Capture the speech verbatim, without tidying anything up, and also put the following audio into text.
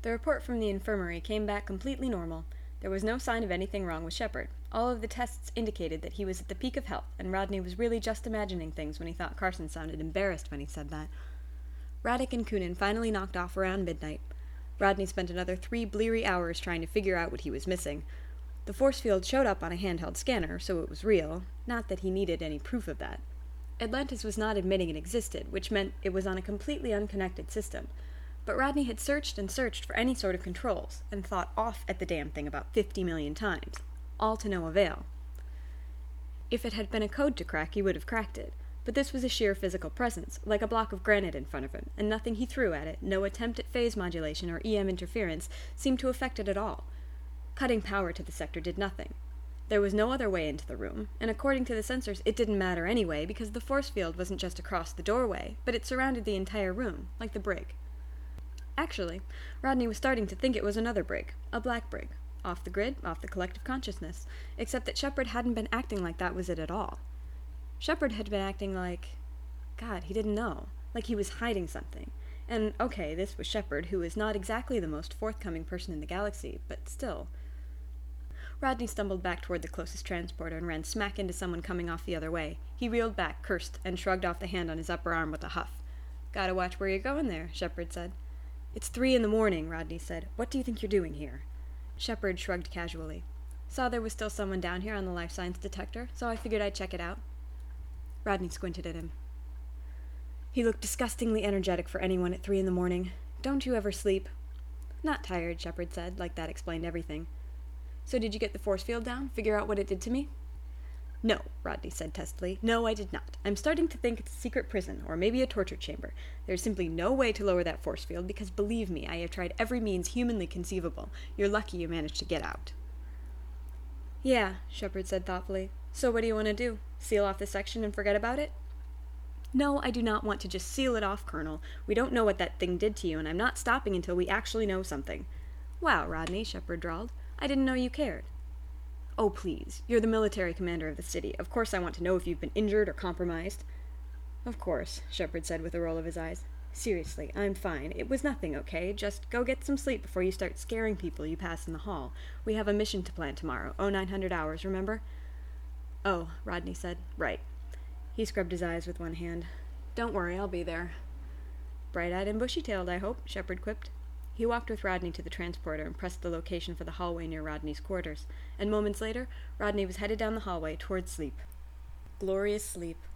The report from the infirmary came back completely normal. There was no sign of anything wrong with Shepard. All of the tests indicated that he was at the peak of health, and Rodney was really just imagining things when he thought Carson sounded embarrassed when he said that. Radek and Coonan finally knocked off around midnight. Rodney spent another three bleary hours trying to figure out what he was missing. The force field showed up on a handheld scanner, so it was real, not that he needed any proof of that. Atlantis was not admitting it existed, which meant it was on a completely unconnected system. But Rodney had searched and searched for any sort of controls, and thought off at the damn thing about fifty million times, all to no avail. If it had been a code to crack, he would have cracked it, but this was a sheer physical presence, like a block of granite in front of him, and nothing he threw at it, no attempt at phase modulation or E M interference, seemed to affect it at all. Cutting power to the sector did nothing. There was no other way into the room, and according to the sensors, it didn't matter anyway, because the force field wasn't just across the doorway, but it surrounded the entire room, like the brig. Actually, Rodney was starting to think it was another brig, a black brig, off the grid, off the collective consciousness, except that Shepard hadn't been acting like that was it at all. Shepard had been acting like... God, he didn't know. Like he was hiding something. And, okay, this was Shepard, who is not exactly the most forthcoming person in the galaxy, but still... Rodney stumbled back toward the closest transporter and ran smack into someone coming off the other way. He reeled back, cursed, and shrugged off the hand on his upper arm with a huff. Gotta watch where you're going there, Shepard said. It's three in the morning, Rodney said. What do you think you're doing here? Shepard shrugged casually. Saw there was still someone down here on the life science detector, so I figured I'd check it out. Rodney squinted at him. He looked disgustingly energetic for anyone at three in the morning. Don't you ever sleep? Not tired, Shepard said, like that explained everything. So did you get the force field down? Figure out what it did to me? No, Rodney said testily. No, I did not. I'm starting to think it's a secret prison, or maybe a torture chamber. There's simply no way to lower that force field, because believe me, I have tried every means humanly conceivable. You're lucky you managed to get out. Yeah, Shepard said thoughtfully. So what do you want to do? Seal off the section and forget about it? No, I do not want to just seal it off, Colonel. We don't know what that thing did to you, and I'm not stopping until we actually know something. Wow, Rodney, Shepard drawled. I didn't know you cared. Oh, please. You're the military commander of the city. Of course I want to know if you've been injured or compromised. Of course, Shepard said with a roll of his eyes. Seriously, I'm fine. It was nothing, okay? Just go get some sleep before you start scaring people you pass in the hall. We have a mission to plan tomorrow. Oh, nine hundred hours, remember? Oh, Rodney said. Right. He scrubbed his eyes with one hand. Don't worry, I'll be there. Bright-eyed and bushy-tailed, I hope, Shepard quipped. He walked with Rodney to the transporter and pressed the location for the hallway near Rodney's quarters, and moments later, Rodney was headed down the hallway toward sleep. Glorious sleep.